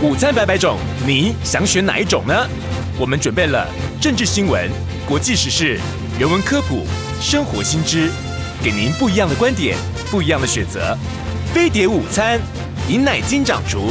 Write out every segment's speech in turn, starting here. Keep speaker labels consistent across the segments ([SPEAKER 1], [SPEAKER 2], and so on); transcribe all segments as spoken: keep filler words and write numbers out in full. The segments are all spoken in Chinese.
[SPEAKER 1] 午餐百百种，你想选哪一种呢？我们准备了政治新闻、国际时事、人文科普、生活新知，给您不一样的观点，不一样的选择。飞碟午餐，饮奶金掌厨。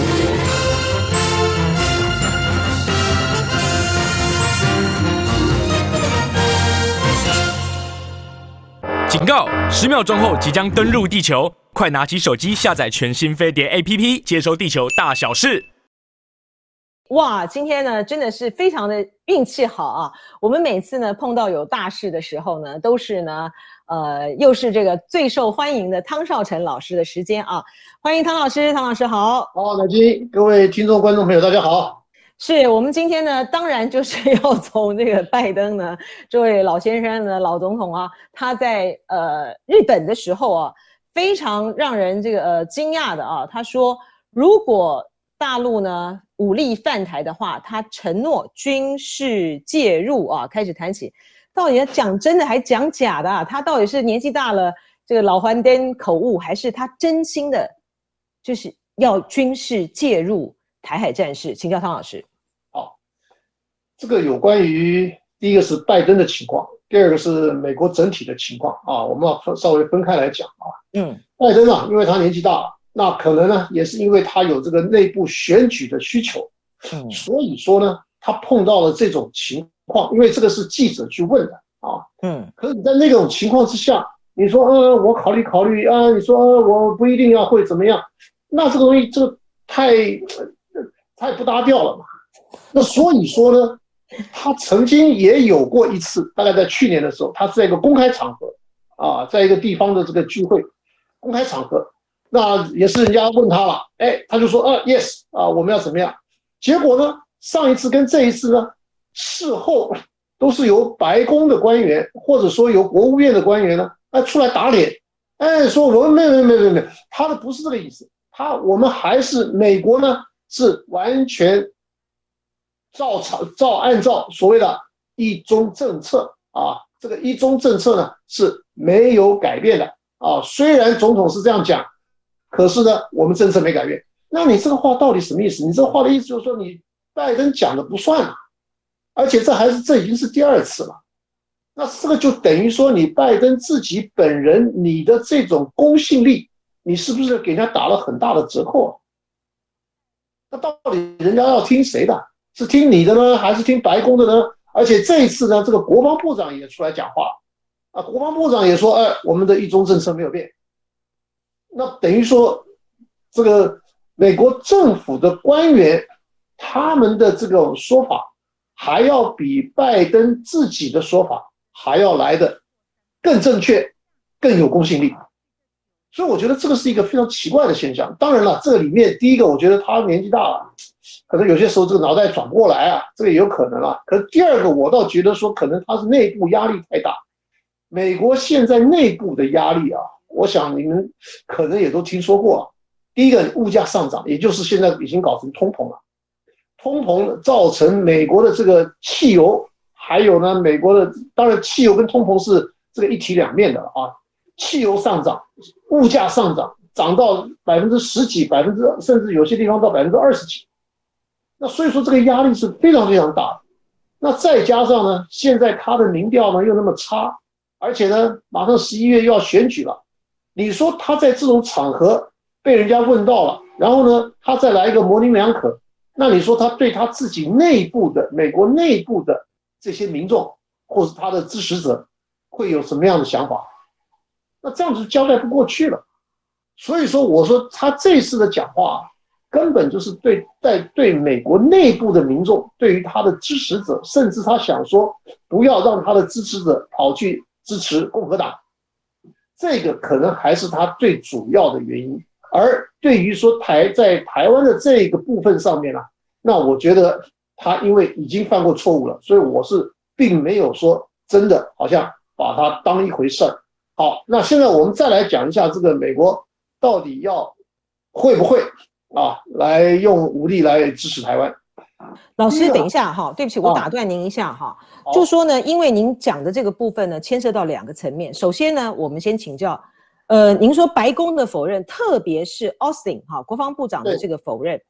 [SPEAKER 2] 警告！十秒钟后即将登陆地球，快拿起手机下载全新飞碟 A P P， 接收地球大小事。
[SPEAKER 3] 哇，今天呢真的是非常的运气好啊！我们每次呢碰到有大事的时候呢，都是呢，呃，又是这个最受欢迎的汤少成老师的时间啊！欢迎汤老师，汤老师好。
[SPEAKER 4] 好，乃金，各位听众观众朋友，大家好。
[SPEAKER 3] 是我们今天呢，当然就是要从这个拜登呢，这位老先生呢，老总统啊，他在呃日本的时候啊，非常让人这个呃惊讶的啊，他说如果大陆呢武力犯台的话，他承诺军事介入啊，开始谈起，到底要讲真的还讲假的啊？他到底是年纪大了这个老还颠口误，还是他真心的，就是要军事介入台海战事？请教汤老师。
[SPEAKER 4] 好，这个有关于第一个是拜登的情况，第二个是美国整体的情况啊，我们要稍微分开来讲啊。嗯，拜登啊，因为他年纪大了。那可能呢，也是因为他有这个内部选举的需求，嗯，所以说呢，他碰到了这种情况，因为这个是记者去问的啊，嗯，可是你在那种情况之下，你说，呃，我考虑考虑啊，你说、呃、我不一定要会怎么样，那这个东西这个太太不搭调了嘛。那所以说呢，他曾经也有过一次，大概在去年的时候，他是在一个公开场合啊，在一个地方的这个聚会，公开场合。那也是人家问他了，哎，他就说，呃 ，yes 啊，我们要怎么样？结果呢，上一次跟这一次呢，事后都是由白宫的官员或者说由国务院的官员呢，哎，出来打脸，哎，说我们没没没没没，他的不是这个意思，他我们还是美国呢是完全照照按照所谓的一中政策啊，这个一中政策呢是没有改变的啊，虽然总统是这样讲。可是呢，我们政策没改变。那你这个话到底什么意思？你这个话的意思就是说，你拜登讲的不算了，而且这还是这已经是第二次了。那这个就等于说，你拜登自己本人，你的这种公信力，你是不是给人家打了很大的折扣啊？那到底人家要听谁的？是听你的呢，还是听白宫的呢？而且这一次呢，这个国防部长也出来讲话啊，国防部长也说，哎，我们的一中政策没有变。那等于说，这个美国政府的官员他们的这种说法，还要比拜登自己的说法还要来的更正确、更有公信力。所以我觉得这个是一个非常奇怪的现象。当然了，这个里面第一个，我觉得他年纪大了，可能有些时候这个脑袋转不过来啊，这个也有可能啊。可是第二个，我倒觉得说，可能他是内部压力太大。美国现在内部的压力啊。我想你们可能也都听说过，第一个物价上涨，也就是现在已经搞成通膨了。通膨造成美国的这个汽油，还有呢美国的，当然汽油跟通膨是这个一体两面的啊。汽油上涨，物价上涨，涨到百分之十几，百分之甚至有些地方到百分之二十几。那所以说这个压力是非常非常大的。那再加上呢，现在他的民调呢又那么差，而且呢马上十一月又要选举了。你说他在这种场合被人家问到了，然后呢，他再来一个模棱两可，那你说他对他自己内部的美国内部的这些民众，或是他的支持者，会有什么样的想法？那这样子交代不过去了。所以说，我说他这次的讲话，根本就是对在对美国内部的民众，对于他的支持者，甚至他想说不要让他的支持者跑去支持共和党。这个可能还是他最主要的原因，而对于说台在台湾的这个部分上面啊，那我觉得他因为已经犯过错误了，所以我是并没有说真的好像把它当一回事儿。好，那现在我们再来讲一下这个美国到底要会不会啊来用武力来支持台湾。
[SPEAKER 3] 老师，等一下哈，对不起，我打断您一下哈。就说呢，因为您讲的这个部分呢，牵涉到两个层面。首先呢，我们先请教，呃，您说白宫的否认，特别是 Austin 哈国防部长的这个否认，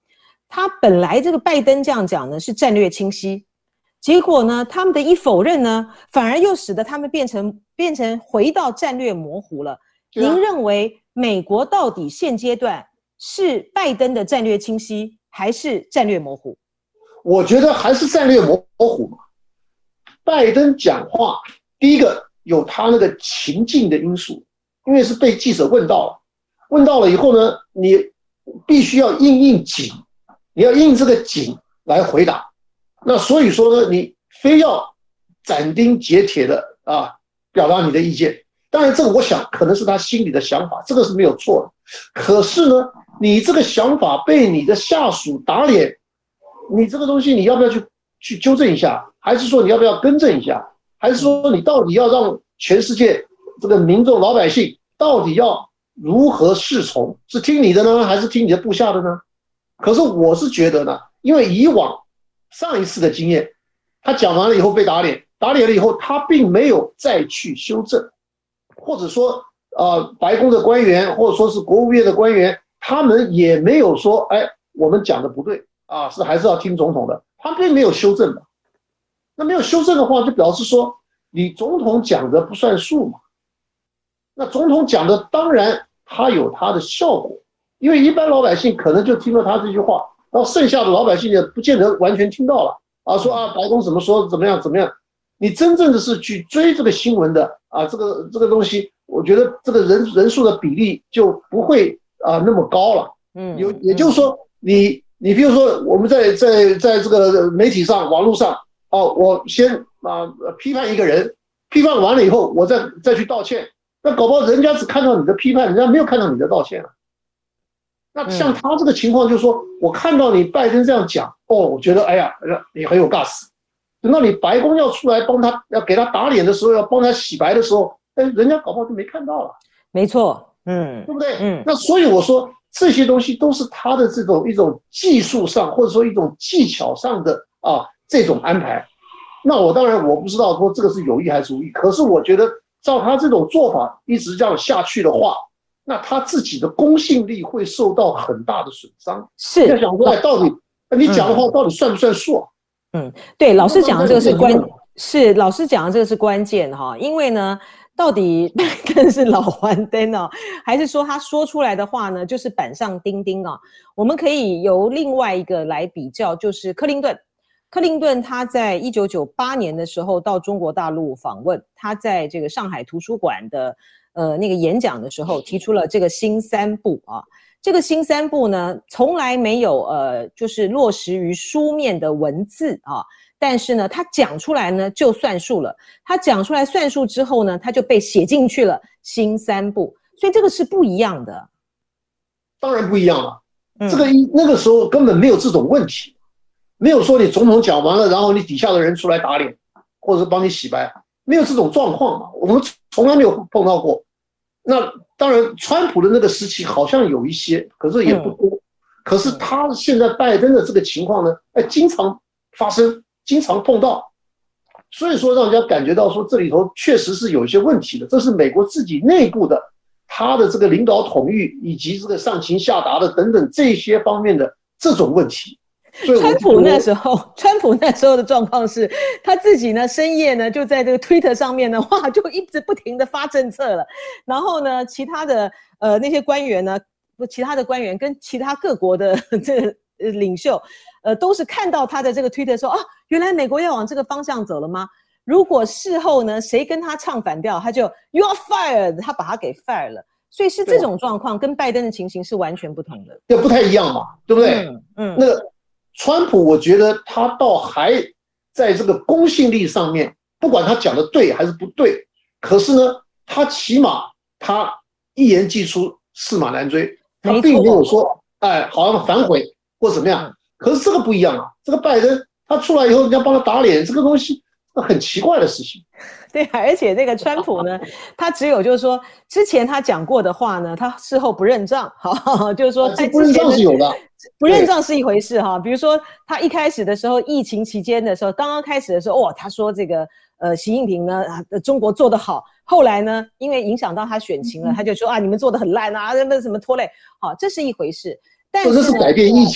[SPEAKER 3] 他本来这个拜登这样讲呢是战略清晰，结果呢他们的一否认呢，反而又使得他们变成变成回到战略模糊了。您认为美国到底现阶段是拜登的战略清晰还是战略模糊？
[SPEAKER 4] 我觉得还是战略模糊嘛。拜登讲话，第一个有他那个情境的因素，因为是被记者问到了，问到了以后呢，你必须要应应景，你要应这个景来回答。那所以说呢，你非要斩钉截铁的啊表达你的意见。当然，这个我想可能是他心里的想法，这个是没有错的。可是呢，你这个想法被你的下属打脸，你这个东西你要不要去去纠正一下？还是说你要不要更正一下？还是说你到底要让全世界这个民众老百姓到底要如何侍从？是听你的呢，还是听你的部下的呢？可是我是觉得呢，因为以往上一次的经验，他讲完了以后被打脸，打脸了以后，他并没有再去修正。或者说，呃，白宫的官员，或者说是国务院的官员，他们也没有说，哎，我们讲的不对啊，是还是要听总统的，他并没有修正的。那没有修正的话，就表示说你总统讲的不算数嘛。那总统讲的当然他有他的效果，因为一般老百姓可能就听了他这句话，然后剩下的老百姓也不见得完全听到了啊，说啊白宫怎么说怎么样怎么样。你真正的是去追这个新闻的啊，这个这个东西，我觉得这个人人数的比例就不会啊那么高了。嗯，有也就是说，你你比如说我们在在在这个媒体上、网络上，哦，我先啊批判一个人，批判完了以后，我再再去道歉，那搞不好人家只看到你的批判，人家没有看到你的道歉啊。那像他这个情况，就是说我看到你拜登这样讲，哦，我觉得哎呀，你很有 guts。等到你白宫要出来帮他，要给他打脸的时候，要帮他洗白的时候，哎，人家搞不好就没看到了。
[SPEAKER 3] 没错，嗯，
[SPEAKER 4] 对不对？嗯，那所以我说这些东西都是他的这种一种技术上，或者说一种技巧上的啊这种安排。那我当然我不知道说这个是有意还是无意，可是我觉得照他这种做法一直这样下去的话，那他自己的公信力会受到很大的损伤。
[SPEAKER 3] 是，
[SPEAKER 4] 要想过来到底你讲的话到底算不算数啊？
[SPEAKER 3] 嗯，对，老师讲的这个是关，是老师讲的这个是关键哈，因为呢，到底拜登是老还灯哦，还是说他说出来的话呢，就是板上钉钉啊？我们可以由另外一个来比较，就是克林顿。克林顿他在一九九八年的时候到中国大陆访问，他在这个上海图书馆的呃那个演讲的时候，提出了这个新三不啊。这个新三不呢，从来没有呃，就是落实于书面的文字啊，但是呢，他讲出来呢就算数了。他讲出来算数之后呢，他就被写进去了新三不，所以这个是不一样的。
[SPEAKER 4] 当然不一样了，嗯、这个那个时候根本没有这种问题，没有说你总统讲完了，然后你底下的人出来打脸，或者帮你洗白，没有这种状况嘛，我们从来没有碰到过。那当然，川普的那个时期好像有一些，可是也不多。嗯、可是他现在拜登的这个情况呢，哎，经常发生，经常碰到，所以说让人家感觉到说这里头确实是有一些问题的。这是美国自己内部的，他的这个领导统御以及这个上情下达的等等这些方面的这种问题。
[SPEAKER 3] 川普那时候，川普那时候的状况是，他自己呢深夜呢就在这个 Twitter 上面呢，哇，就一直不停的发政策了。然后呢，其他的呃那些官员呢，不，其他的官员跟其他各国的这个领袖，呃，都是看到他的这个 Twitter 说，啊，原来美国要往这个方向走了吗？如果事后呢，谁跟他唱反调，他就 You are fired， 他把他给 fire 了。所以是这种状况，跟拜登的情形是完全不同的，
[SPEAKER 4] 也不太一样嘛，对不对？
[SPEAKER 3] 嗯嗯，
[SPEAKER 4] 那个。川普，我觉得他倒还在这个公信力上面，不管他讲的对还是不对，可是呢，他起码他一言既出，驷马难追，他并没有说，哎，好像反悔或怎么样。可是这个不一样啊，这个拜登他出来以后，人家帮他打脸，这个东西很奇怪的事情。
[SPEAKER 3] 对，而且那个川普呢，他只有就是说，之前他讲过的话呢，他事后不认账，好，就是说他
[SPEAKER 4] 不认账是有的，
[SPEAKER 3] 不认账是一回事哈。比如说他一开始的时候，疫情期间的时候，刚刚开始的时候，哇，他说这个呃习近平呢，中国做得好，后来呢，因为影响到他选情了，他就说啊，你们做得很烂啊，什么什么拖累，好，这是一回事。但是
[SPEAKER 4] 这是改变意见，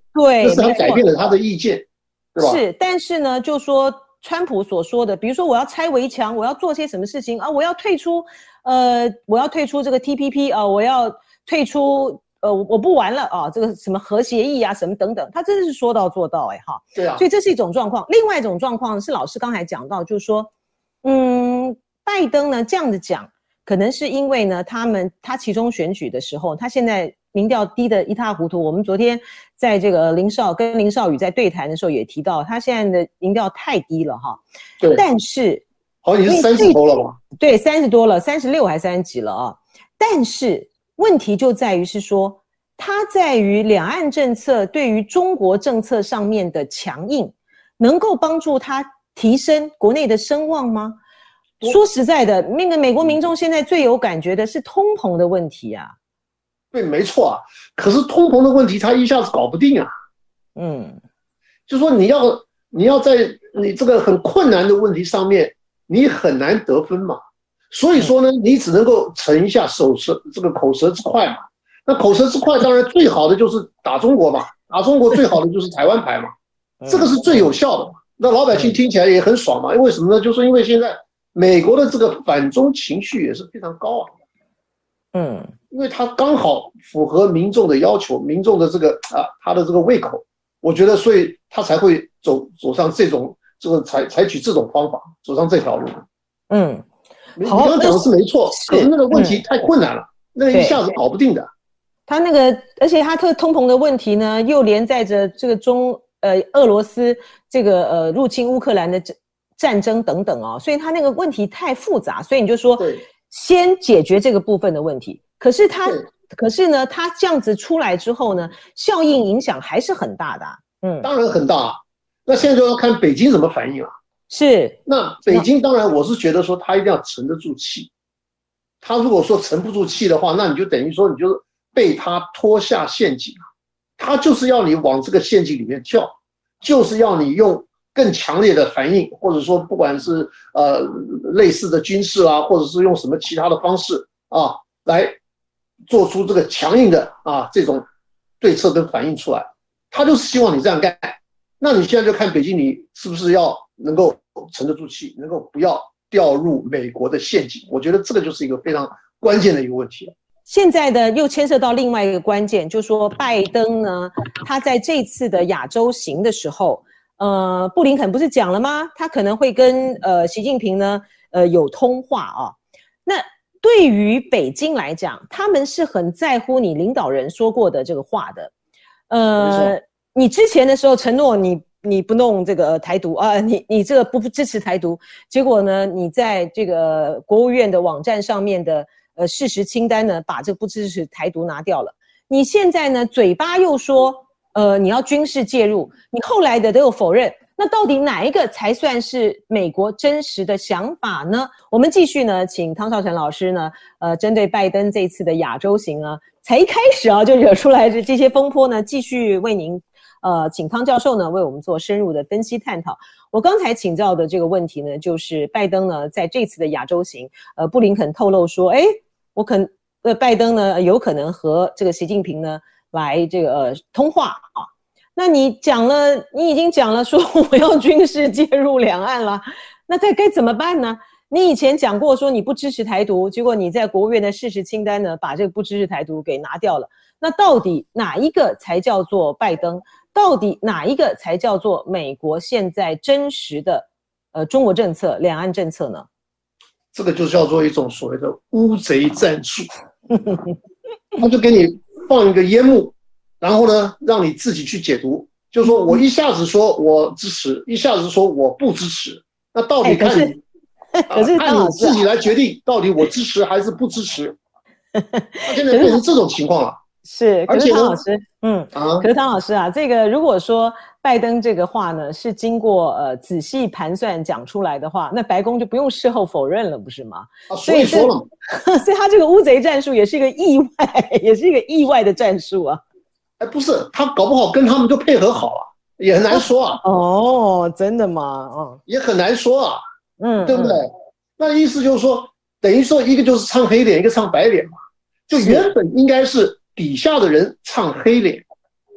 [SPEAKER 3] 对，
[SPEAKER 4] 这是他改变了他的意见，对吧？
[SPEAKER 3] 是，但是呢，就说川普所说的，比如说我要拆围墙，我要做些什么事情啊，我要退出，呃，我要退出这个 T P P 啊，我要退出，呃，我不玩了啊，这个什么核协议啊，什么等等，他真的是说到做到，哎哈。
[SPEAKER 4] 对啊。
[SPEAKER 3] 所以这是一种状况。另外一种状况是老师刚才讲到，就是说，嗯，拜登呢这样子讲，可能是因为呢，他们他其中选举的时候，他现在民调低得一塌糊涂。我们昨天在这个林少跟林少宇在对谈的时候也提到，他现在的民调太低了哈。
[SPEAKER 4] 对。
[SPEAKER 3] 但是
[SPEAKER 4] 好像已经三十多了吧？
[SPEAKER 3] 对，三十多了，三十六还三十几了啊。但是问题就在于是说，它在于两岸政策对于中国政策上面的强硬，能够帮助他提升国内的声望吗？说实在的，那个美国民众现在最有感觉的是通膨的问题啊。
[SPEAKER 4] 对，没错啊。可是通膨的问题，他一下子搞不定啊。
[SPEAKER 3] 嗯，
[SPEAKER 4] 就说你要你要在你这个很困难的问题上面，你很难得分嘛。所以说呢，你只能够逞一下手舌这个口舌之快嘛。那口舌之快，当然最好的就是打中国嘛，打中国最好的就是台湾牌嘛，这个是最有效的嘛。那老百姓听起来也很爽嘛。因为什么呢？就是因为现在美国的这个反中情绪也是非常高昂的。嗯，因为它刚好符合民众的要求，民众的这个啊，他的这个胃口，我觉得，所以他才会走走上这种这个采采取这种方法，走上这条路。嗯，你刚刚讲的是没错，可是那个问题太困难了，那个一下子搞不定的。
[SPEAKER 3] 他那个，而且他特通膨的问题呢，又连载着这个中呃俄罗斯这个呃入侵乌克兰的战争等等哦，所以他那个问题太复杂，所以你就说。先解决这个部分的问题，可是他，可是呢，他这样子出来之后呢，效应影响还是很大的、啊。嗯，
[SPEAKER 4] 当然很大、啊。那现在就要看北京怎么反应了。
[SPEAKER 3] 是，
[SPEAKER 4] 那北京当然我是觉得说他一定要沉得住气。他如果说沉不住气的话，那你就等于说你就被他拖下陷阱了。他就是要你往这个陷阱里面跳，就是要你用更强烈的反应，或者说不管是呃类似的军事啊，或者是用什么其他的方式啊，来做出这个强硬的啊这种对策跟反应出来，他就是希望你这样干。那你现在就看北京，你是不是要能够沉得住气，能够不要掉入美国的陷阱？我觉得这个就是一个非常关键的一个问题了。
[SPEAKER 3] 现在的又牵涉到另外一个关键，就是说拜登呢，他在这次的亚洲行的时候。呃，布林肯不是讲了吗？他可能会跟呃习近平呢，呃有通话啊。那对于北京来讲，他们是很在乎你领导人说过的这个话的。呃，你之前的时候承诺你你不弄这个台独啊，你你这个不支持台独，结果呢，你在这个国务院的网站上面的呃事实清单呢，把这个不支持台独拿掉了。你现在呢，嘴巴又说。呃，你要军事介入，你后来的都有否认，那到底哪一个才算是美国真实的想法呢？我们继续呢，请汤绍成老师呢，呃，针对拜登这次的亚洲行啊，才一开始啊就惹出来的这些风波呢，继续为您，呃，请汤教授呢为我们做深入的分析探讨。我刚才请教的这个问题呢，就是拜登呢在这次的亚洲行，呃，布林肯透露说，哎，我可呃，拜登呢有可能和这个习近平呢。来这个、呃、通话啊，那你讲了，你已经讲了说我要军事介入两岸了，那这该怎么办呢？你以前讲过说你不支持台独，结果你在国务院的事实清单呢，把这个不支持台独给拿掉了。那到底哪一个才叫做拜登？到底哪一个才叫做美国现在真实的呃中国政策、两岸政策呢？
[SPEAKER 4] 这个就叫做一种所谓的乌贼战术，他就给你。放一个烟幕，然后呢，让你自己去解读。就是说我一下子说我支持，一下子说我不支持，那到底看你，
[SPEAKER 3] 哎、可是、啊、
[SPEAKER 4] 看你自己来决定，到底我支持还是不支持。那现在变成这种情况了。
[SPEAKER 3] 是，可是汤老师，嗯，
[SPEAKER 4] 啊，
[SPEAKER 3] 可是汤老师啊，这个如果说拜登这个话呢是经过呃仔细盘算讲出来的话，那白宫就不用事后否认了，不是吗？
[SPEAKER 4] 啊，所以说了，
[SPEAKER 3] 所以他这个乌贼战术也是一个意外，也是一个意外的战术啊。
[SPEAKER 4] 哎，不是，他搞不好跟他们就配合好了，也很难说啊。
[SPEAKER 3] 哦，真的吗？哦，
[SPEAKER 4] 也很难说啊，
[SPEAKER 3] 嗯，
[SPEAKER 4] 对不对？嗯、那意思就是说，等于说一个就是唱黑脸，一个唱白脸嘛，就原本应该是。底下的人唱黑脸，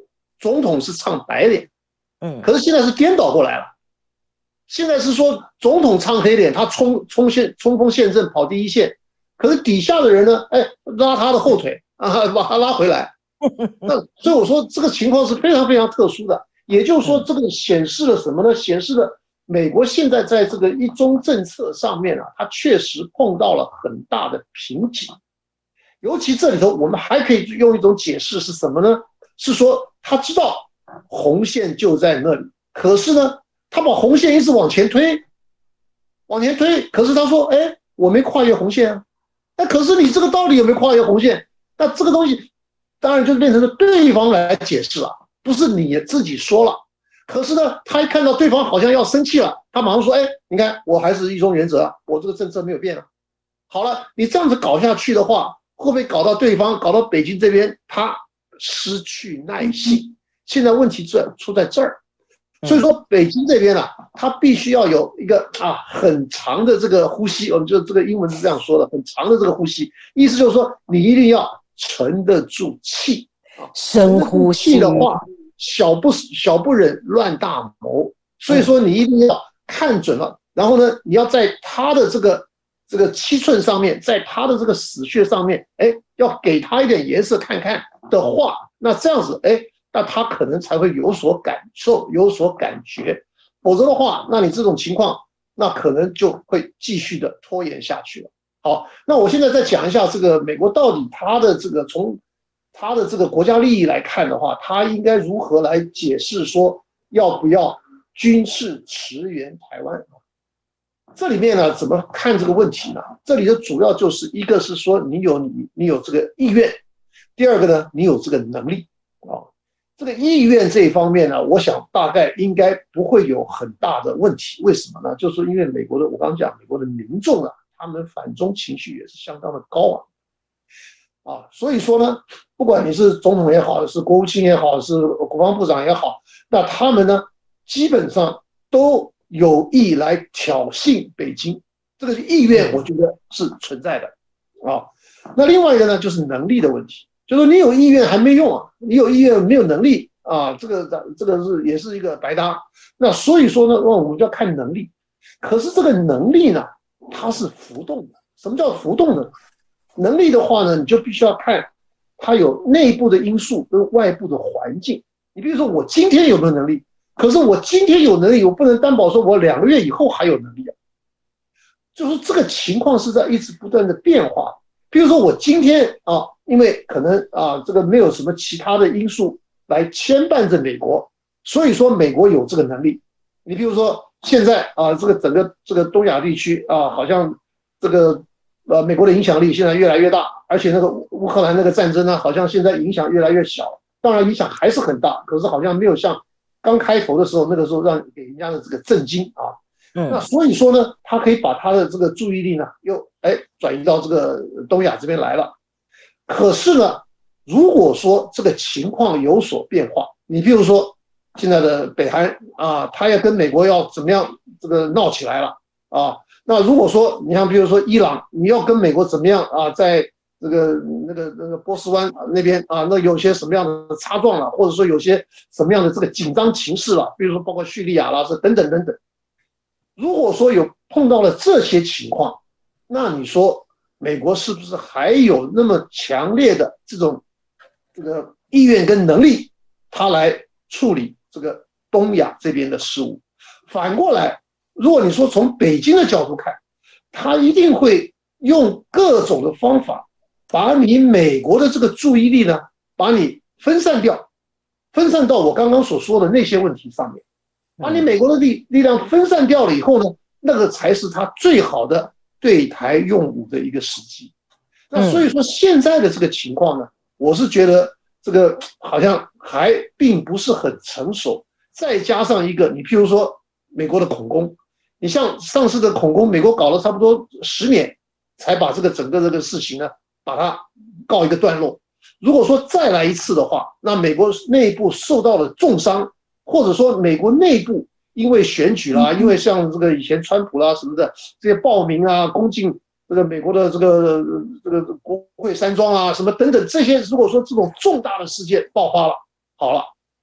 [SPEAKER 4] 总统是唱白脸，
[SPEAKER 3] 嗯，
[SPEAKER 4] 可是现在是颠倒过来了，现在是说总统唱黑脸，他冲冲线冲锋陷阵跑第一线，可是底下的人呢，哎，拉他的后腿啊，把他拉回来。那所以我说这个情况是非常非常特殊的，也就是说这个显示了什么呢？显示了美国现在在这个一中政策上面啊，它确实碰到了很大的瓶颈。尤其这里头，我们还可以用一种解释是什么呢？是说他知道红线就在那里，可是呢，他把红线一直往前推，往前推，可是他说，哎，我没跨越红线啊。那可是你这个到底有没有跨越红线？那这个东西当然就变成了对方来解释了，不是你自己说了。可是呢，他一看到对方好像要生气了，他马上说，哎，你看我还是一中原则啊，我这个政策没有变啊。好了，你这样子搞下去的话，会不会搞到对方，搞到北京这边，他失去耐性？现在问题出在这儿，所以说北京这边啊，他必须要有一个啊很长的这个呼吸，我们就这个英文是这样说的，很长的这个呼吸，意思就是说你一定要沉得住气啊，
[SPEAKER 3] 深呼吸
[SPEAKER 4] 的话，小不小不忍乱大谋，所以说你一定要看准了，然后呢，你要在他的这个。这个七寸上面，在他的这个死穴上面，哎，要给他一点颜色看看的话，那这样子，哎，那他可能才会有所感受，有所感觉。否则的话，那你这种情况，那可能就会继续的拖延下去了。好，那我现在再讲一下这个美国到底他的这个从他的这个国家利益来看的话，他应该如何来解释说要不要军事驰援台湾？这里面呢，怎么看这个问题呢？这里的主要就是一个是说你有你你有这个意愿，第二个呢，你有这个能力啊。这个意愿这一方面呢，我想大概应该不会有很大的问题。为什么呢？就是因为美国的，我刚刚讲美国的民众啊，他们反中情绪也是相当的高昂啊。所以说呢，不管你是总统也好，是国务卿也好，是国防部长也好，那他们呢，基本上都有意来挑衅北京，这个意愿我觉得是存在的啊。那另外一个呢，就是能力的问题，就是你有意愿还没用啊，你有意愿没有能力啊，这个这个是也是一个白搭。那所以说呢，我们就要看能力。可是这个能力呢，它是浮动的。什么叫浮动呢？能力的话呢，你就必须要看它有内部的因素跟外部的环境。你比如说，我今天有没有能力？可是我今天有能力，我不能担保说我两个月以后还有能力啊。就是这个情况是在一直不断的变化。比如说我今天啊，因为可能啊这个没有什么其他的因素来牵绊着美国，所以说美国有这个能力。你比如说现在啊，这个整个这个东亚地区啊，好像这个呃美国的影响力现在越来越大，而且那个乌克兰那个战争呢，好像现在影响越来越小。当然影响还是很大，可是好像没有像刚开头的时候，那个时候让给人家的这个震惊啊，嗯，那所以说呢，他可以把他的这个注意力呢，又哎转移到这个东亚这边来了。可是呢，如果说这个情况有所变化，你比如说现在的北韩啊，他要跟美国要怎么样这个闹起来了啊，那如果说你像比如说伊朗，你要跟美国怎么样啊，在这个那个那个波斯湾那边啊，那有些什么样的擦撞了，或者说有些什么样的这个紧张情势了，比如说包括叙利亚啦，是等等等等。如果说有碰到了这些情况，那你说美国是不是还有那么强烈的这种这个意愿跟能力，他来处理这个东亚这边的事务？反过来，如果你说从北京的角度看，他一定会用各种的方法，把你美国的这个注意力呢，把你分散掉，分散到我刚刚所说的那些问题上面，把你美国的力力量分散掉了以后呢，那个才是他最好的对台用武的一个时机。那所以说现在的这个情况呢，我是觉得这个好像还并不是很成熟。再加上一个，你譬如说美国的恐攻，你像上次的恐攻，美国搞了差不多十年，才把这个整个这个事情呢，把它告一个段落。如果说再来一次的话，那美国内部受到了重伤，或者说美国内部因为选举啦，因为像这个以前川普啦什么的这些暴民啊，攻进这个美国的这个这个国会山庄啊什么等等这些，如果说这种重大的事件爆发了，好了，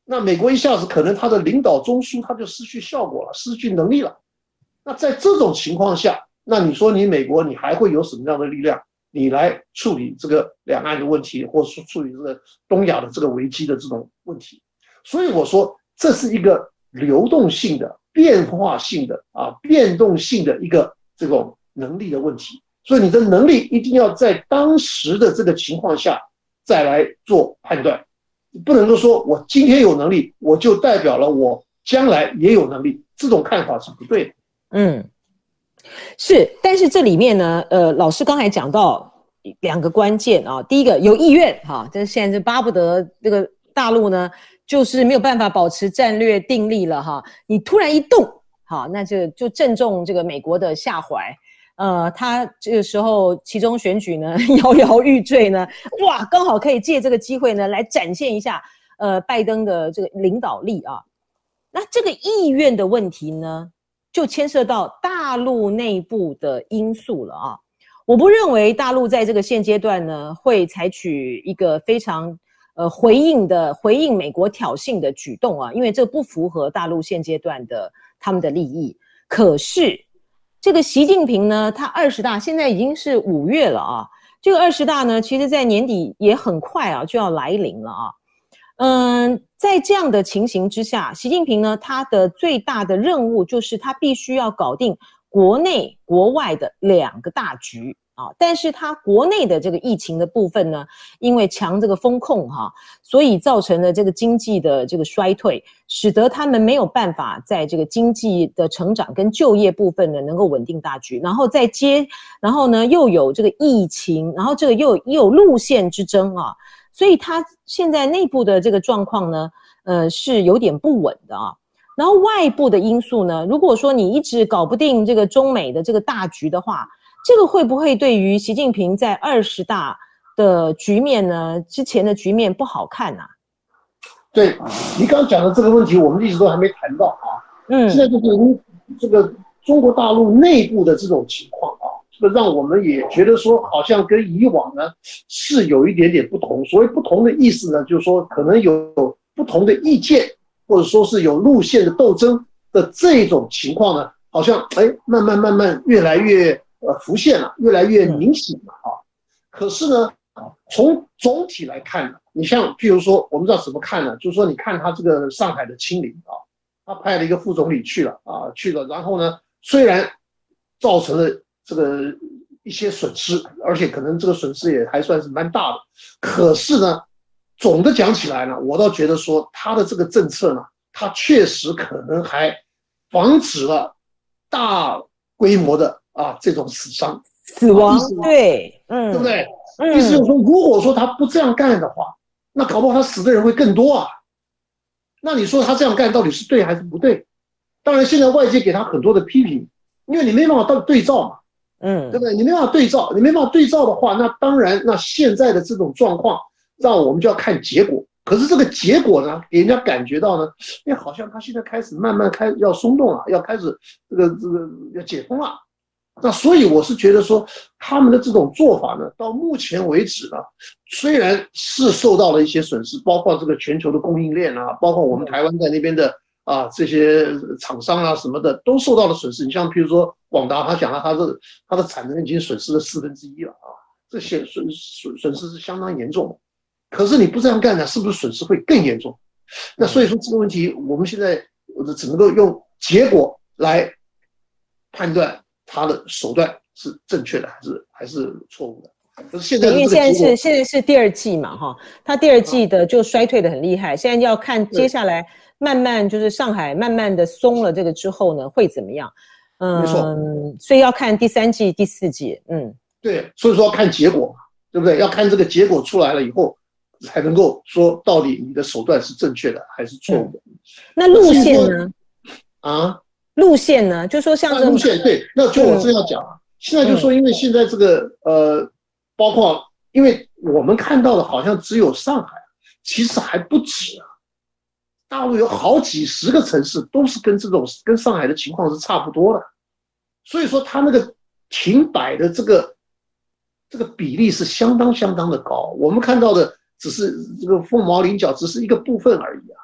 [SPEAKER 4] 那美国一下子可能他的领导中枢他就失去效果了，失去能力了。那在这种情况下，那你说你美国你还会有什么样的力量，你来处理这个两岸的问题，或者说处理这个东亚的这个危机的这种问题？所以我说这是一个流动性的、变化性的啊、变动性的一个这种能力的问题。所以你的能力一定要在当时的这个情况下再来做判断。不能够说我今天有能力，我就代表了我将来也有能力，这种看法是不对的。
[SPEAKER 3] 嗯，是，但是这里面呢，呃，老师刚才讲到两个关键啊，第一个有意愿哈，这现在是巴不得这个大陆呢，就是没有办法保持战略定力了哈，你突然一动，好，那就就正中这个美国的下怀。呃，他这个时候期中选举呢摇摇欲坠呢，哇，刚好可以借这个机会呢来展现一下呃拜登的这个领导力啊。那这个意愿的问题呢，就牵涉到大陆内部的因素了啊。我不认为大陆在这个现阶段呢会采取一个非常呃回应的回应美国挑衅的举动啊，因为这不符合大陆现阶段的他们的利益。可是这个习近平呢，他二十大现在已经是五月了啊，这个二十大呢，其实在年底也很快啊就要来临了啊。嗯，在这样的情形之下，习近平呢，他的最大的任务就是他必须要搞定国内国外的两个大局啊。但是他国内的这个疫情的部分呢，因为强这个风控哈、啊，所以造成了这个经济的这个衰退，使得他们没有办法在这个经济的成长跟就业部分呢能够稳定大局，然后再接，然后呢又有这个疫情，然后这个又有又有路线之争啊。所以他现在内部的这个状况呢，呃，是有点不稳的啊。然后外部的因素呢，如果说你一直搞不定这个中美的这个大局的话，这个会不会对于习近平在二十大的局面呢，之前的局面不好看啊？
[SPEAKER 4] 对，你刚刚讲的这个问题，我们一直都还没谈到啊。嗯，现在就是这个中国大陆内部的这种情况啊。这个让我们也觉得说，好像跟以往呢是有一点点不同。所谓不同的意思呢，就是说可能有不同的意见，或者说是有路线的斗争的这种情况呢，好像哎慢慢慢慢越来越呃浮现了，越来越明显了啊。可是呢，从总体来看呢，你像譬如说，我们知道怎么看呢？就是说，你看他这个上海的清零啊，他派了一个副总理去了啊，去了，然后呢，虽然造成了这个一些损失，而且可能这个损失也还算是蛮大的。可是呢，总的讲起来呢，我倒觉得说他的这个政策呢，他确实可能还防止了大规模的啊这种死伤、
[SPEAKER 3] 死亡，对，嗯，
[SPEAKER 4] 对不对？嗯、意思就是说，如果说他不这样干的话，那搞不好他死的人会更多啊。那你说他这样干到底是对还是不对？当然，现在外界给他很多的批评，因为你没办法到对照嘛。嗯，对不对？你没办法对照，你没办法对照的话，那当然，那现在的这种状况，让我们就要看结果。可是这个结果呢，给人家感觉到呢，哎，好像他现在开始慢慢开要松动了，要开始这个这个要解封了。那所以我是觉得说，他们的这种做法呢，到目前为止呢，虽然是受到了一些损失，包括这个全球的供应链啊，包括我们台湾在那边的。啊，这些厂商啊什么的都受到了损失。你像譬如说广达，他讲了，他的他的产能已经损失了四分之一了啊，这些损损损失是相当严重的。可是你不这样干呢，是不是损失会更严重？那所以说这个问题，我们现在只能够用结果来判断他的手段是正确的还是还是错误的。可是现在因
[SPEAKER 3] 为现在是现在是第二季嘛，哈，他第二季的就衰退的很厉害，现在要看接下来。慢慢就是上海慢慢的松了这个之后呢，会怎么样？嗯，没错，所以要看第三季、第四季。嗯，
[SPEAKER 4] 对，所以说要看结果，对不对？要看这个结果出来了以后，才能够说到底你的手段是正确的还是错误的。嗯、
[SPEAKER 3] 那路线呢？
[SPEAKER 4] 啊，
[SPEAKER 3] 路线呢？就说像这
[SPEAKER 4] 路线，对，那就我正要讲啊。嗯、现在就说，因为现在这个呃，包括因为我们看到的好像只有上海，其实还不止啊。大陆有好几十个城市都是跟这种跟上海的情况是差不多的，所以说它那个停摆的这个这个比例是相当相当的高。我们看到的只是这个凤毛麟角，只是一个部分而已啊。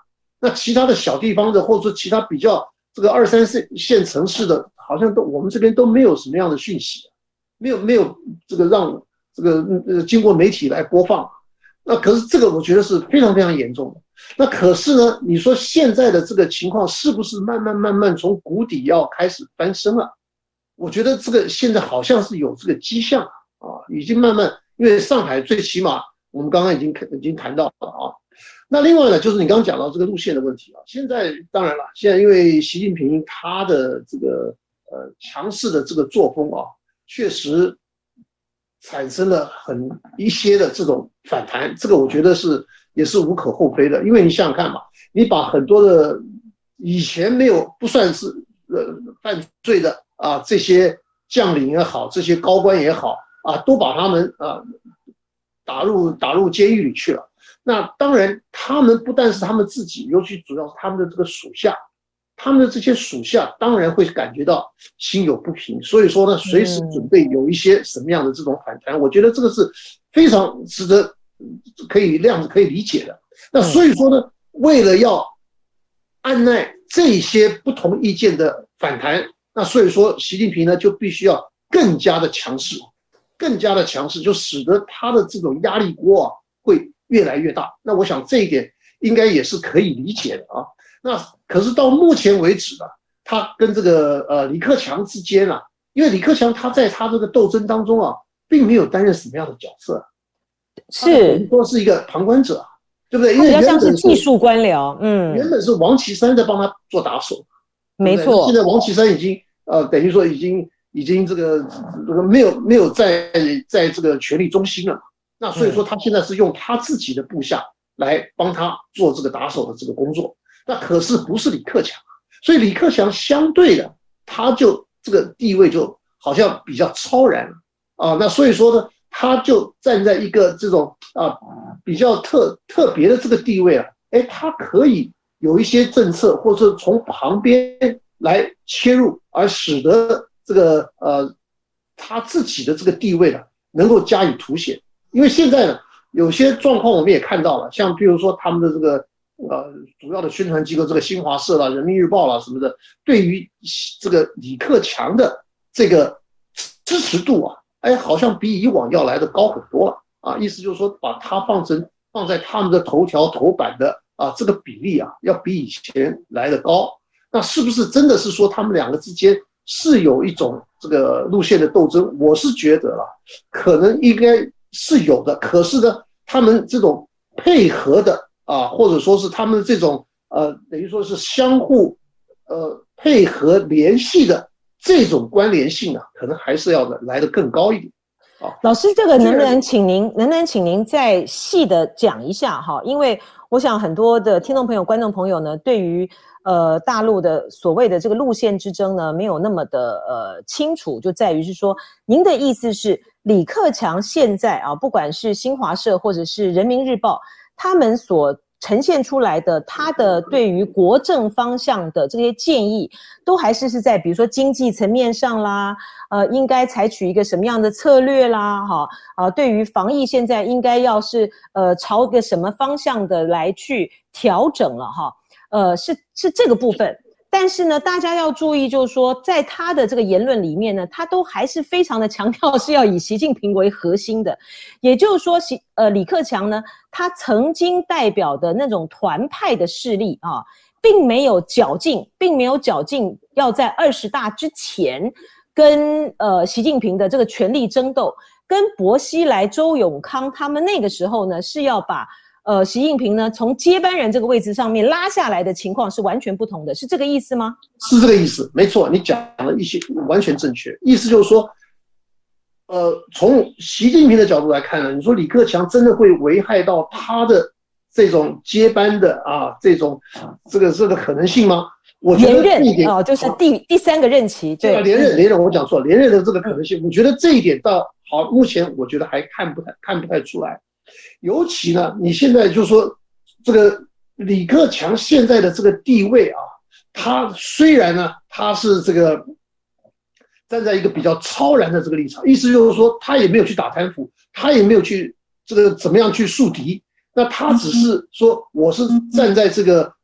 [SPEAKER 4] 那其他的小地方的，或者说其他比较这个二三线城市的，好像都我们这边都没有什么样的讯息，没有没有这个让这个呃经过媒体来播放。那可是这个我觉得是非常非常严重的。那可是呢，你说现在的这个情况是不是慢慢慢慢从谷底要开始翻身了？我觉得这个现在好像是有这个迹象啊，已经慢慢，因为上海最起码我们刚刚已经已经谈到了啊。那另外呢，就是你刚刚讲到这个路线的问题啊。现在当然了，现在因为习近平他的这个呃强势的这个作风啊，确实产生了很一些的这种反弹，这个我觉得是也是无可厚非的。因为你想想看嘛，你把很多的以前没有不算是呃犯罪的啊这些将领也好，这些高官也好啊，都把他们啊打入打入监狱里去了。那当然，他们不但是他们自己，尤其主要是他们的这个属下，他们的这些属下当然会感觉到心有不平，所以说呢，随时准备有一些什么样的这种反弹，我觉得这个是非常值得可以谅可以理解的。那所以说呢，为了要按捺这些不同意见的反弹，那所以说习近平呢就必须要更加的强势，更加的强势，就使得他的这种压力锅啊会越来越大。那我想这一点应该也是可以理解的啊。那可是到目前为止呢，他跟这个呃李克强之间啊，因为李克强他在他这个斗争当中啊，并没有担任什么样的角色，
[SPEAKER 3] 是
[SPEAKER 4] 说是一个旁观者，对不对？因
[SPEAKER 3] 为比较像是技术官僚，嗯，
[SPEAKER 4] 原本是王岐山在帮他做打手，
[SPEAKER 3] 没错。
[SPEAKER 4] 现在王岐山已经呃等于说已经已经这个这个没有没有在在这个权力中心了。那所以说他现在是用他自己的部下来帮他做这个打手的这个工作，那可是不是李克强，所以李克强相对的他就这个地位就好像比较超然了啊。那所以说呢，他就站在一个这种啊比较特特别的这个地位啊，哎，他可以有一些政策或者从旁边来切入，而使得这个呃他自己的这个地位呢能够加以凸显。因为现在呢，有些状况我们也看到了，像比如说他们的这个呃主要的宣传机构，这个新华社啦、人民日报啦什么的，对于这个李克强的这个支持度啊，哎，好像比以往要来的高很多了啊。意思就是说，把它放成放在他们的头条头版的啊这个比例啊，要比以前来的高。那是不是真的是说他们两个之间是有一种这个路线的斗争？我是觉得了，可能应该是有的，可是呢，他们这种配合的啊，或者说是他们这种呃，等于说是相互呃配合联系的这种关联性啊，可能还是要来得更高一点。啊，
[SPEAKER 3] 老师，这个能不能请您，能不能请您再细的讲一下哈？因为我想很多的听众朋友、观众朋友呢，对于呃大陆的所谓的这个路线之争呢，没有那么的呃清楚，就在于是说，您的意思是李克强现在啊，不管是新华社或者是人民日报，他们所呈现出来的他的对于国政方向的这些建议，都还是是在比如说经济层面上啦，呃，应该采取一个什么样的策略啦，哈，啊，对于防疫现在应该要是呃朝个什么方向的来去调整了哈，呃，是是这个部分。但是呢，大家要注意，就是说，在他的这个言论里面呢，他都还是非常的强调是要以习近平为核心的。也就是说，习呃李克强呢，他曾经代表的那种团派的势力啊，并没有绞尽，并没有绞尽要在二十大之前跟呃习近平的这个权力争斗，跟薄熙来、周永康他们那个时候呢，是要把呃，习近平呢，从接班人这个位置上面拉下来的情况是完全不同的，是这个意思吗？
[SPEAKER 4] 是这个意思，没错，你讲了一些完全正确。意思就是说，呃，从习近平的角度来看呢，你说李克强真的会危害到他的这种接班的啊，这种这个这个可能性吗？我觉得
[SPEAKER 3] 连任啊、哦，就是第、啊、第三个任期，对，
[SPEAKER 4] 连任连任，我讲错，连任的这个可能性，我觉得这一点到好，目前我觉得还看不太看不太出来。尤其呢，你现在就说这个李克强现在的这个地位啊，他虽然呢他是这个站在一个比较超然的这个立场，意思就是说他也没有去打贪腐，他也没有去这个怎么样去树敌，那他只是说我是站在这个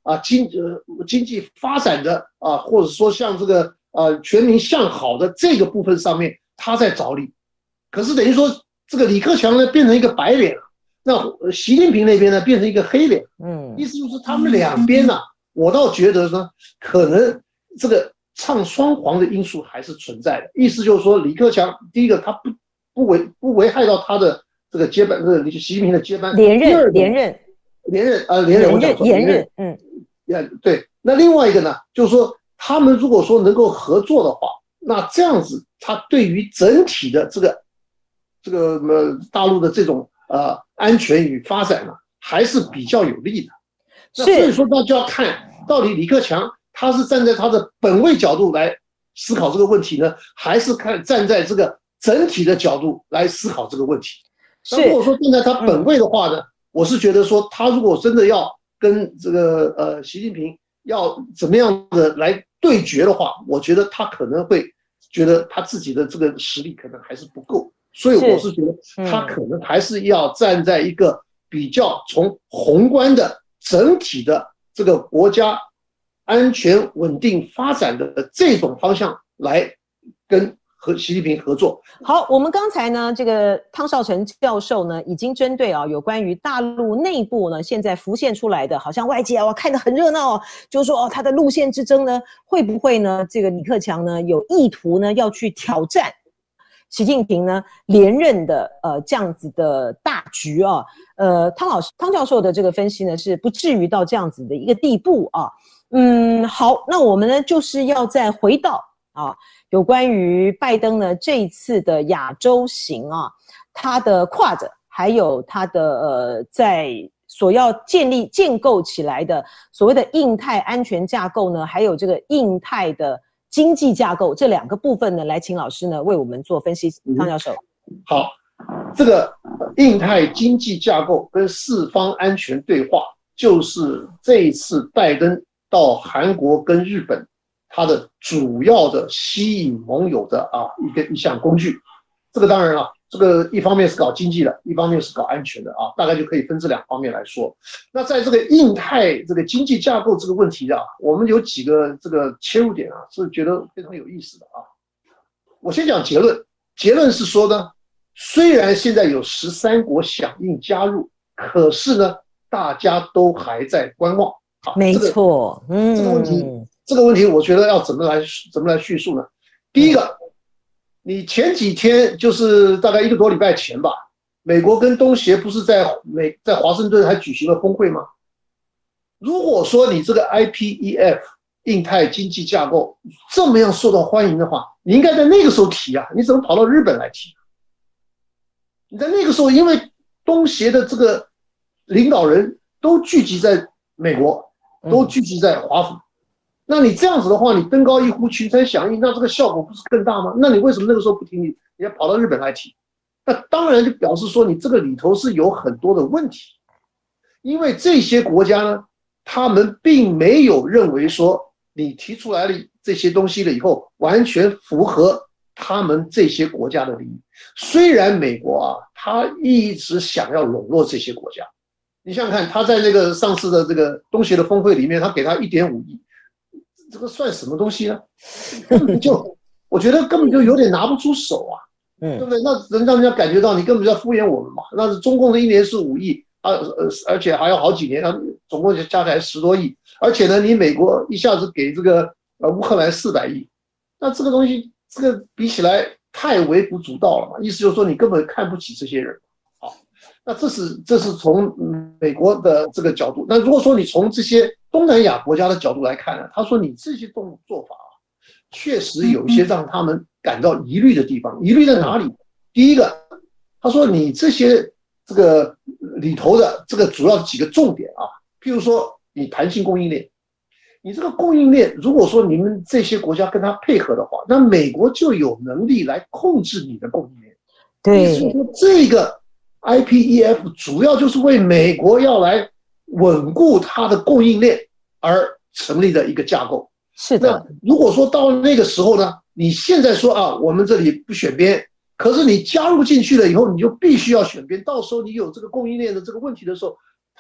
[SPEAKER 4] 啊经呃经济发展的啊，或者说像这个呃全民向好的这个部分上面，他在着力。可是等于说这个李克强呢变成一个白脸了，那习近平那边呢变成一个黑脸。嗯，意思就是他们两边呢、啊，我倒觉得呢，可能这个唱双簧的因素还是存在的。意思就是说，李克强第一个他不不危不危害到他的这个接班，这个习近平的接班
[SPEAKER 3] 连任连任
[SPEAKER 4] 连任呃连任我讲说
[SPEAKER 3] 连任嗯，
[SPEAKER 4] 对。那另外一个呢，就是说他们如果说能够合作的话，那这样子他对于整体的这个这个呃大陆的这种呃安全与发展呢，还是比较有利的。那所以说，那就要看到底李克强他是站在他的本位角度来思考这个问题呢，还是看站在这个整体的角度来思考这个问题。那如果说站在他本位的话呢，我是觉得说，他如果真的要跟这个呃习近平要怎么样的来对决的话，我觉得他可能会觉得他自己的这个实力可能还是不够。所以我是觉得他可能还是要站在一个比较从宏观的整体的这个国家安全稳定发展的这种方向来跟和习近平合作。
[SPEAKER 3] 好，我们刚才呢，这个汤绍成教授呢，已经针对啊有关于大陆内部呢现在浮现出来的，好像外界啊看得很热闹哦，就是说哦他的路线之争呢，会不会呢这个李克强呢有意图呢要去挑战习近平呢连任的呃这样子的大局啊，呃汤老师汤教授的这个分析呢是不至于到这样子的一个地步啊。嗯，好，那我们呢就是要再回到啊有关于拜登呢这一次的亚洲行啊，他的跨着还有他的呃在所要建立建构起来的所谓的印太安全架构呢，还有这个印太的经济架构这两个部分呢，来请老师呢为我们做分析。汤教授，
[SPEAKER 4] 好，这个印太经济架构跟四方安全对话，就是这一次拜登到韩国跟日本，他的主要的吸引盟友的啊一个一项工具。这个当然了，这个一方面是搞经济的，一方面是搞安全的啊，大概就可以分这两方面来说。那在这个印太这个经济架构这个问题啊，我们有几个这个切入点啊，是觉得非常有意思的啊。我先讲结论，结论是说呢，虽然现在有十三国响应加入，可是呢，大家都还在观望。好，
[SPEAKER 3] 没错，
[SPEAKER 4] 这个、嗯，这个问题，这个问题，我觉得要怎么来怎么来叙述呢？第一个。你前几天就是大概一个多礼拜前吧，美国跟东协不是在美在华盛顿还举行了峰会吗？如果说你这个 I P E F 印太经济架构这么样受到欢迎的话，你应该在那个时候提啊，你怎么跑到日本来提？你在那个时候，因为东协的这个领导人都聚集在美国，都聚集在华府。那你这样子的话，你登高一呼，群参响应，那这个效果不是更大吗？那你为什么那个时候不提？你你要跑到日本来提？那当然就表示说你这个里头是有很多的问题，因为这些国家呢，他们并没有认为说你提出来了这些东西了以后，完全符合他们这些国家的利益。虽然美国啊，他一直想要笼络这些国家，你想想看，他在那个上次的这个东协的峰会里面，他给他一点五亿。这个算什么东西呢？根本就，我觉得根本就有点拿不出手啊，嗯，对不对？那能让人家感觉到你根本就在敷衍我们嘛？那是中共的一年是五亿啊，呃，而且还要好几年，总共加起来十多亿，而且呢，你美国一下子给这个呃乌克兰四百亿，那这个东西，这个比起来太微不足道了嘛？意思就是说你根本看不起这些人。好，那这是这是从美国的这个角度。那如果说你从这些东南亚国家的角度来看呢，他说你这些动做法啊，确实有一些让他们感到疑虑的地方。疑虑在哪里？第一个，他说你这些这个里头的这个主要几个重点啊，譬如说你弹性供应链，你这个供应链，如果说你们这些国家跟他配合的话，那美国就有能力来控制你的供应链。
[SPEAKER 3] 对，
[SPEAKER 4] 所以说这个 I P E F 主要就是为美国要来稳固它的供应链而成立的一个架构。
[SPEAKER 3] 是的。
[SPEAKER 4] 那如果说到那个时候呢，你现在说啊，我们这里不选边，可是你加入进去了以后，你就必须要选边。到时候你有这个供应链的这个问题的时候，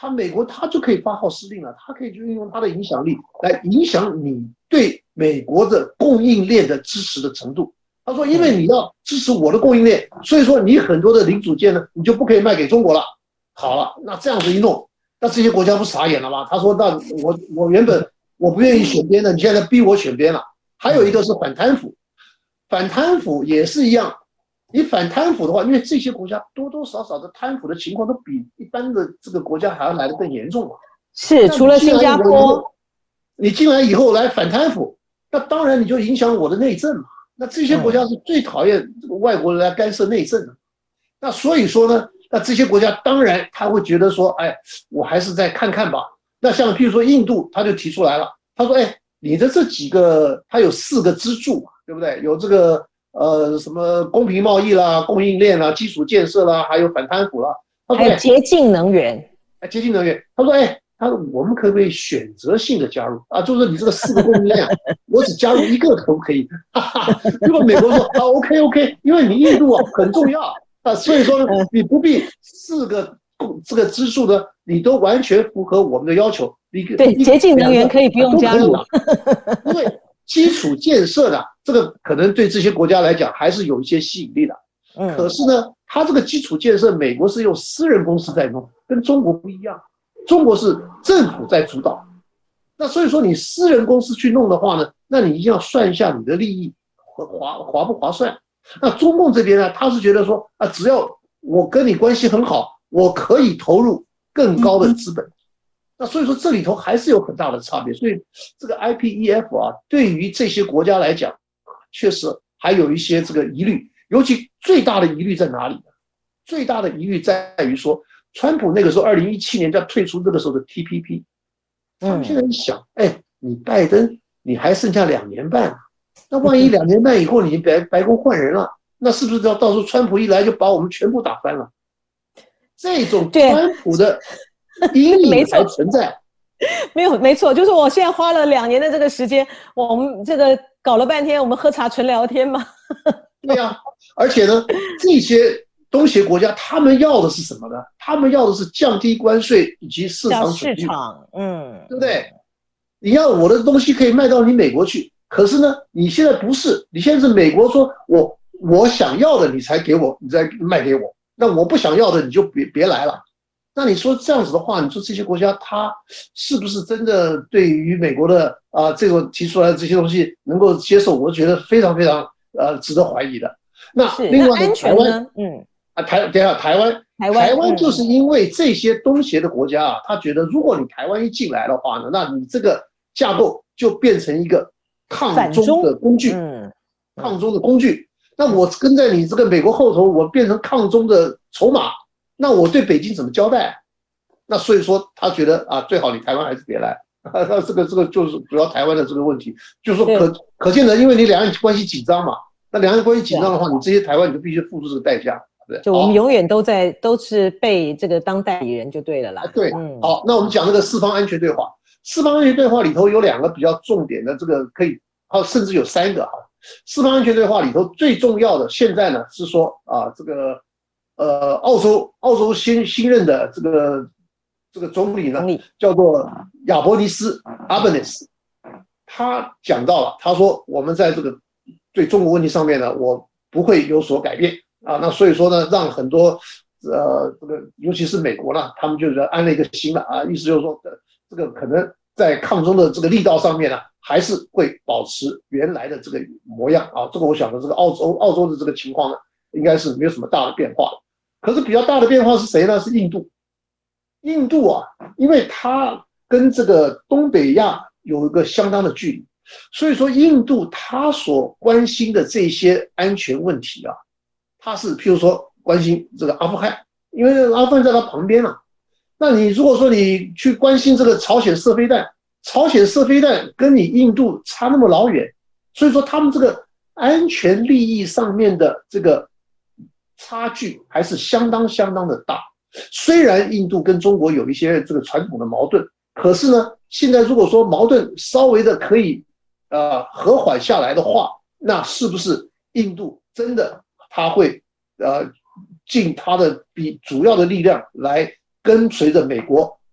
[SPEAKER 4] 他美国他就可以发号施令了，他可以就运用他的影响力来影响你对美国的供应链的支持的程度。他说，因为你要支持我的供应链，所以说你很多的零组件呢，你就不可以卖给中国了。好了，那这样子一弄，那这些国家不傻眼了吗？他说，那我我原本我不愿意选边的，你现在逼我选边了。还有一个是反贪腐，反贪腐也是一样。你反贪腐的话，因为这些国家多多少少的贪腐的情况都比一般的这个国家还要来得更严重嘛。
[SPEAKER 3] 是，除了新加坡，
[SPEAKER 4] 你进来以后来反贪腐，那当然你就影响我的内政嘛。那这些国家是最讨厌这个外国人来干涉内政的。那所以说呢，那这些国家当然他会觉得说，哎，我还是再看看吧。那像譬如说印度，他就提出来了，他说，哎，你的这几个，它有四个支柱嘛，对不对？有这个呃什么公平贸易啦、供应链啦、基础建设啦，还有反贪腐啦。他说，
[SPEAKER 3] 还有洁净能源。
[SPEAKER 4] 哎，洁净能源。他说，哎。他说：“我们可不可以选择性的加入啊？就是你这个四个供应链啊，我只加入一个可不可以？”哈哈。结果美国说：“啊 ，OK OK， 因为你印度啊很重要啊，所以说呢，你不必四个这个支柱呢，你都完全符合我们的要求。你
[SPEAKER 3] 对洁净能源可以不用加入，
[SPEAKER 4] 因为基础建设呢，这个可能对这些国家来讲还是有一些吸引力的。嗯，可是呢，它这个基础建设，美国是用私人公司在弄，跟中国不一样。”中国是政府在主导，那所以说你私人公司去弄的话呢，那你一定要算一下你的利益划划不划算。那中共这边呢，他是觉得说啊，只要我跟你关系很好，我可以投入更高的资本。那所以说这里头还是有很大的差别。所以这个 I P E F 啊，对于这些国家来讲，确实还有一些这个疑虑。尤其最大的疑虑在哪里呢？最大的疑虑在于说，川普那个时候，二零一七年要退出这个时候的 T P P， 他们现在一想，哎，你拜登你还剩下两年半，那万一两年半以后你白白宫换人了，那是不是要到时候川普一来就把我们全部打翻了？这种川普的阴影还存在。
[SPEAKER 3] 没有，没错，就是我现在花了两年的这个时间，我们这个搞了半天，我们喝茶纯聊天嘛。
[SPEAKER 4] 对呀、啊，而且呢，这些东协国家他们要的是什么呢？他们要的是降低关税以及市场水
[SPEAKER 3] 市场，嗯，
[SPEAKER 4] 对不对？你要我的东西可以卖到你美国去，可是呢，你现在不是，你现在是美国说我我想要的你才给我，你再卖给我，那我不想要的你就别别来了。那你说这样子的话，你说这些国家它是不是真的对于美国的啊、呃、这个提出来的这些东西能够接受？我觉得非常非常呃值得怀疑的。那另外呢，台湾，嗯。啊，台等下台湾，台湾，台湾就是因为这些东协的国家啊，他觉得如果你台湾一进来的话呢，那你这个架构就变成一个抗中的工具，嗯，抗中的工具。那我跟在你这个美国后头，我变成抗中的筹码，那我对北京怎么交代？那所以说他觉得啊，最好你台湾还是别来。那这个这个就是主要台湾的这个问题，就是说可可见的，因为你两岸关系紧张嘛，那两岸关系紧张的话，你这些台湾你就必须付出这个代价。
[SPEAKER 3] 就我们永远都在都是被这个当代理人就对了啦。
[SPEAKER 4] 对，嗯，好，那我们讲那个四方安全对话，四方安全对话里头有两个比较重点的，这个可以，啊，甚至有三个哈。四方安全对话里头最重要的，现在呢是说啊，这个呃，澳洲澳洲新新任的这个这个总理呢，叫做亚伯尼斯阿本尼斯，他讲到了，他说我们在这个对中国问题上面呢，我不会有所改变。啊，那所以说呢，让很多呃，这个尤其是美国呢，他们就是安了一个心了啊，意思就是说，这个可能在抗中的这个力道上面呢，还是会保持原来的这个模样啊。这个我想的这个澳洲澳洲的这个情况呢，应该是没有什么大的变化。可是比较大的变化是谁呢？是印度。印度啊，因为它跟这个东北亚有一个相当的距离，所以说印度它所关心的这些安全问题啊。他是譬如说关心这个阿富汗，因为阿富汗在他旁边啊。那你如果说你去关心这个朝鲜射飞弹，朝鲜射飞弹跟你印度差那么老远，所以说他们这个安全利益上面的这个差距还是相当相当的大。虽然印度跟中国有一些这个传统的矛盾，可是呢，现在如果说矛盾稍微的可以呃和缓下来的话，那是不是印度真的他会呃尽他的比主要的力量来跟随着美国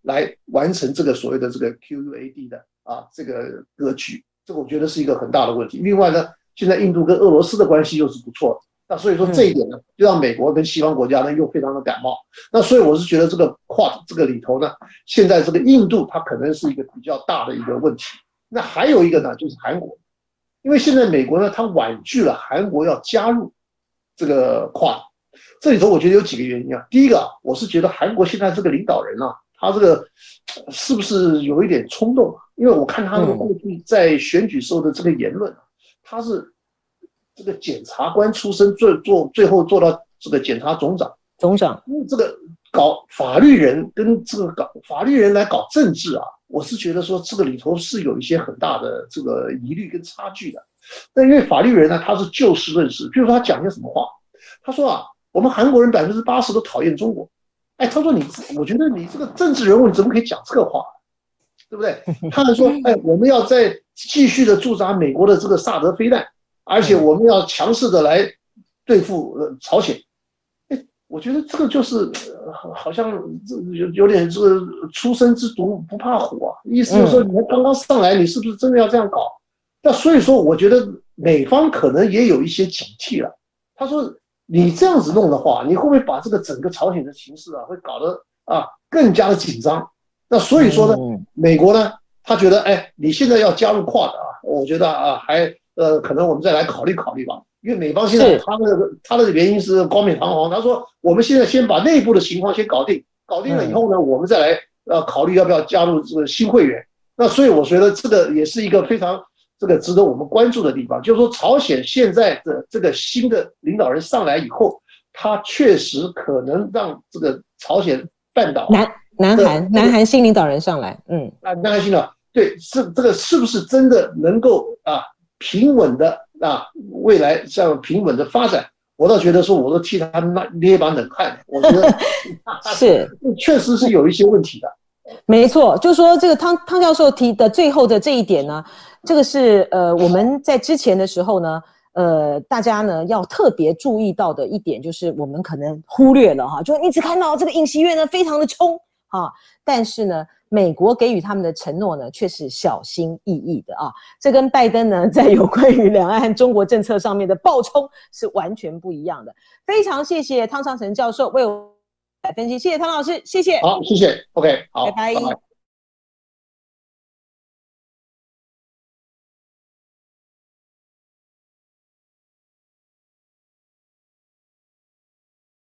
[SPEAKER 4] 来完成这个所谓的这个 Q U A D 的啊这个格局，这个我觉得是一个很大的问题。另外呢，现在印度跟俄罗斯的关系又是不错的，那所以说这一点呢，就让美国跟西方国家呢又非常的感冒。那所以我是觉得这个 Quad 这个里头呢，现在这个印度它可能是一个比较大的一个问题。那还有一个呢，就是韩国，因为现在美国呢，它婉拒了韩国要加入这个 Quad。这里头我觉得有几个原因啊。第一个啊，我是觉得韩国现在这个领导人啊，他这个是不是有一点冲动啊？因为我看他那个过去在选举时候的这个言论啊，他是这个检察官出身，最做最后做到这个检察总长。
[SPEAKER 3] 总长，
[SPEAKER 4] 因为这个搞法律人跟这个搞法律人来搞政治啊，我是觉得说这个里头是有一些很大的这个疑虑跟差距的。但因为法律人呢，他是就事论事，比如说他讲些什么话，他说啊，我们韩国人百分之八十都讨厌中国。哎，他说你，我觉得你这个政治人物你怎么可以讲这个话，对不对？他还说，哎，我们要再继续的驻扎美国的这个萨德飞弹，而且我们要强势的来对付呃朝鲜。哎，我觉得这个就是呃好像有有点这个初生之犊不怕虎啊，意思就是说你刚刚上来，你是不是真的要这样搞？那所以说，我觉得美方可能也有一些警惕了。他说，你这样子弄的话，你会不会把这个整个朝鲜的形势啊，会搞得啊更加的紧张？那所以说呢，美国呢，他觉得，哎，你现在要加入 Quad 啊，我觉得啊，还呃，可能我们再来考虑考虑吧。因为美方现在他的他的原因是冠冕堂皇，他说我们现在先把内部的情况先搞定，搞定了以后呢，我们再来呃考虑要不要加入这个新会员。那所以我觉得这个也是一个非常。这个值得我们关注的地方，就是说朝鲜现在的这个新的领导人上来以后，他确实可能让这个朝鲜半岛
[SPEAKER 3] 南南韩南韩新领导人上来，嗯，
[SPEAKER 4] 啊，南韩新领导对是这个是不是真的能够啊平稳的啊未来这样平稳的发展？我倒觉得说，我都替他捏一把冷汗。我觉得
[SPEAKER 3] 是
[SPEAKER 4] 确实是有一些问题的。
[SPEAKER 3] 没错，就说这个汤汤教授提的最后的这一点呢，这个是呃我们在之前的时候呢，呃大家呢要特别注意到的一点，就是我们可能忽略了哈，就你只看到这个尹锡悦呢非常的冲哈，但是呢美国给予他们的承诺呢却是小心翼翼的啊，这跟拜登呢在有关于两岸和中国政策上面的暴冲是完全不一样的。非常谢谢汤昌成教授为我来分析，谢谢汤老师，谢谢。
[SPEAKER 4] 好，谢谢 ，OK， 好，
[SPEAKER 3] 拜拜。
[SPEAKER 4] 拜拜。